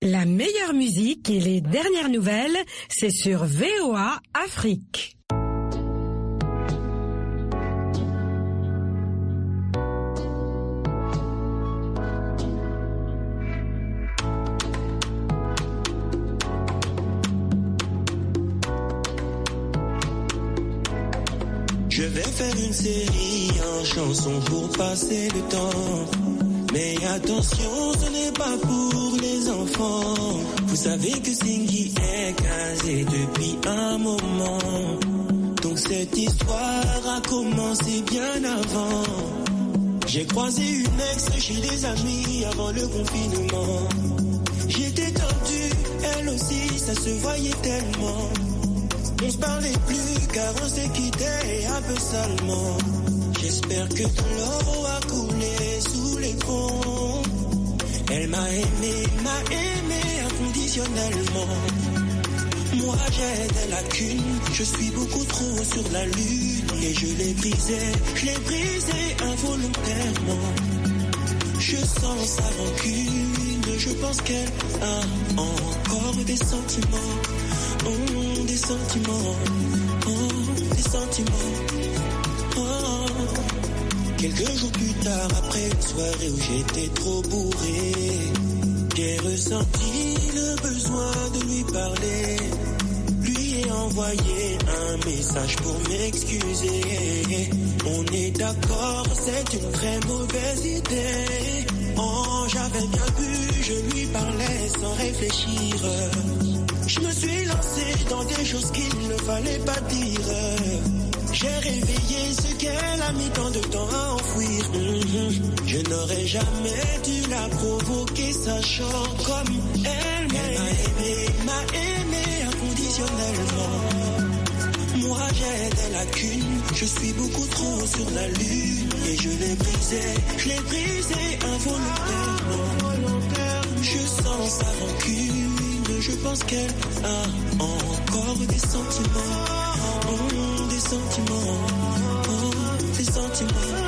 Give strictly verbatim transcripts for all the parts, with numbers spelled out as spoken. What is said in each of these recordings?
La meilleure musique et les dernières nouvelles, c'est sur V O A Afrique. Je vais faire une série en chansons pour passer le temps. Mais attention, ce n'est pas pour les enfants. Vous savez que Singhi est casé depuis un moment. Donc cette histoire a commencé bien avant. J'ai croisé une ex chez des amis avant le confinement. J'étais tendue, elle aussi, ça se voyait tellement. On se parlait plus car on s'est quitté un peu salement. J'espère que ton l'eau a coulé sous les ponts. Elle m'a aimé, m'a aimé inconditionnellement. Moi j'ai des lacunes, je suis beaucoup trop sur la lune. Et je l'ai brisé, je l'ai brisé involontairement. Je sens sa rancune, je pense qu'elle a encore des sentiments. Oh, des sentiments, oh, des sentiments, oh. Quelques jours plus tard, après une soirée où j'étais trop bourré, j'ai ressenti le besoin de lui parler. Lui ai envoyé un message pour m'excuser. On est d'accord, c'est une très mauvaise idée. Oh, j'avais bien vu, je lui parlais sans réfléchir. Je me suis lancé dans des choses qu'il ne fallait pas dire. J'ai réveillé ce qu'elle a mis tant de temps à enfouir. Mm-hmm. Je n'aurais jamais dû la provoquer, sachant comme elle m'a aimé, m'a aimé inconditionnellement. Moi j'ai des lacunes, je suis beaucoup trop sur la lune. Et je l'ai brisé, je l'ai brisé involontairement. Je sens sa rancune. Je pense qu'elle a encore des sentiments, oh, des sentiments, oh, des sentiments.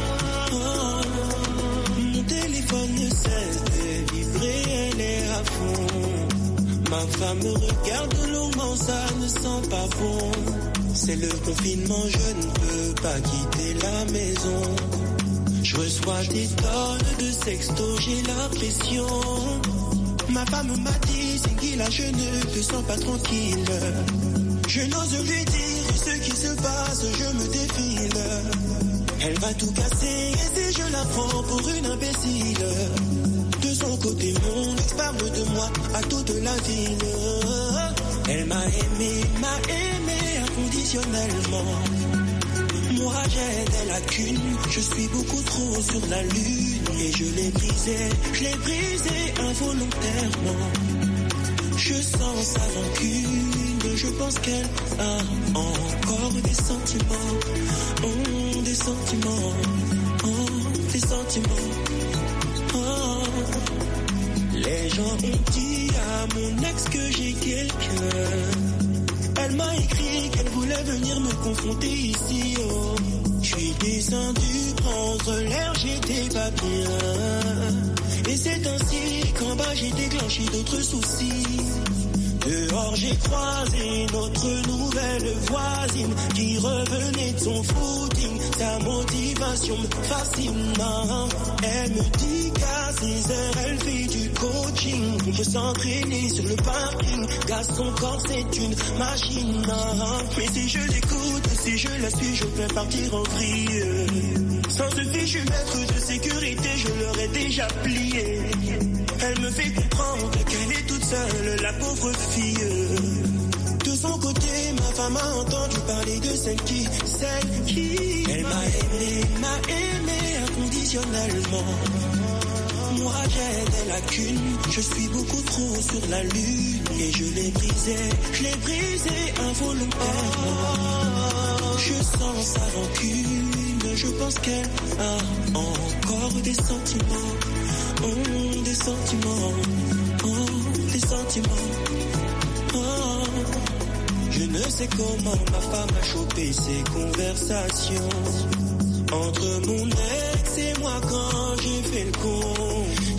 Oh. Mon téléphone ne cesse de vibrer, elle est à fond. Ma femme me regarde longuement, ça ne sent pas bon. C'est le confinement, je ne peux pas quitter la maison. Je reçois des tonnes de sextos, j'ai l'impression. Ma femme m'a dit, c'est qu'il a, je ne te sens pas tranquille. Je n'ose lui dire ce qui se passe, je me défile. Elle va tout casser et si je la prends pour une imbécile. De son côté, mon ex parle de moi à toute la ville. Elle m'a aimé, m'a aimé inconditionnellement. Moi j'ai des lacunes, je suis beaucoup trop sur la lune. Et je l'ai brisé, je l'ai brisé involontairement. Je sens sa rancune, je pense qu'elle a encore des sentiments. Oh, des sentiments, oh, des sentiments. Oh. Les gens ont dit à mon ex que j'ai quelqu'un. Elle m'a écrit qu'elle voulait venir me confronter ici, oh. Je suis descendu prendre l'air, j'étais pas bien. Et c'est ainsi qu'en bas j'ai déclenché d'autres soucis. Dehors j'ai croisé notre nouvelle voisine qui revenait de son footing. Sa motivation me fascine. Elle me dit qu'à six heures elle fait du coaching. On peut s'entraîner sur le parking, car son corps c'est une machine. Mais si je l'écoute, si je la suis, je peux partir en vrille. Sans ce fichu maître de sécurité, je l'aurais déjà plié. Elle me fait comprendre qu'elle est toute seule, la pauvre fille. De son côté, ma femme a entendu parler de celle qui, celle qui elle m'a aimé, m'a aimé inconditionnellement. Moi j'ai des lacunes, je suis beaucoup trop sur la lune. Et je l'ai brisé, je l'ai brisé involontairement. Je sens sa rancune, je pense qu'elle a encore des sentiments. Oh, des sentiments, oh, des sentiments. Oh. Je ne sais comment ma femme a chopé ces conversations entre mon ex et moi quand j'ai fait le con.